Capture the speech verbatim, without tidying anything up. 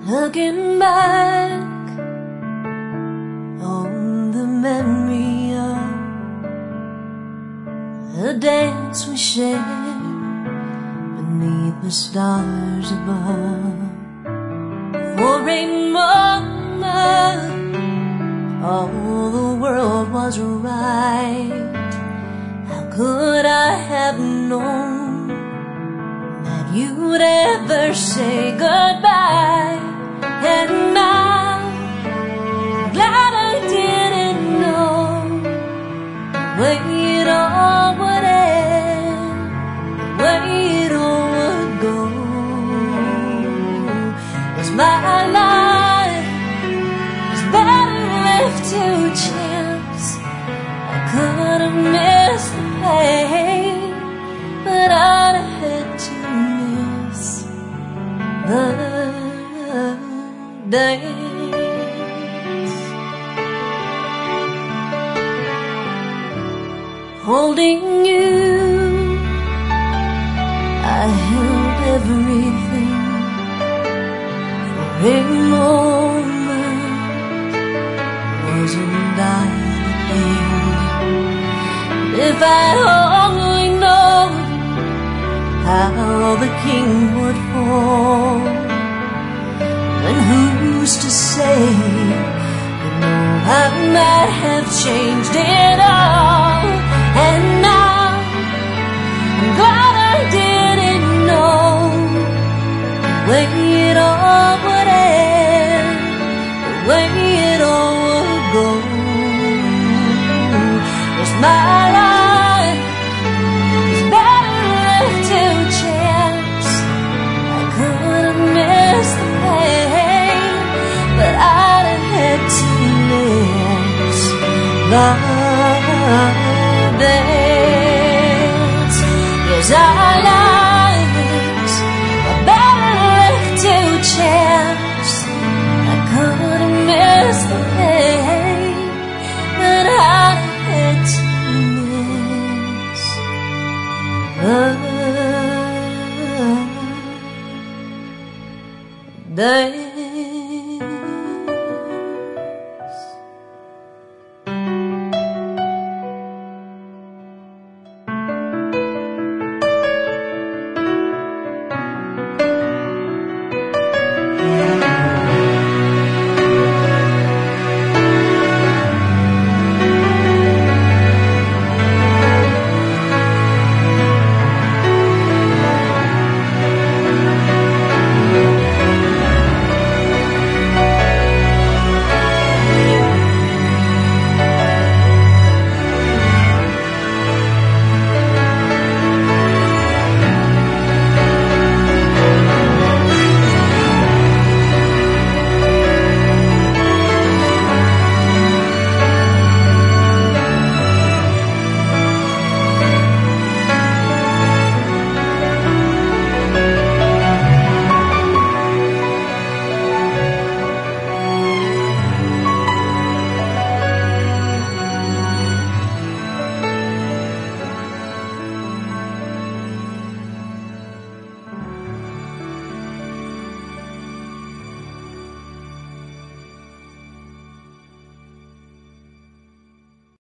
Looking back on the memory of the dance we shared beneath the stars above. For a moment, all the world was right. How could I have known that you'd ever say goodbye? And I'm glad I didn't know the way it all would end, the way it all would go. 'Cause my life was better left to chance. I could have missed the pain, but I'd have had to miss the days. Holding you, I held everything for a moment. Wasn't I the king? If I'd only known how the king would fall, and who's to say, you know, I might have changed it all. And now I'm glad I didn't know the way it all would end, the way it all would go. 'Cause my life is better left to chance. I could have missed the pain, but I'd have had to miss the dance. Yes, our lives are better left to chance. I could have missed the pain, but I'd have had to miss the day.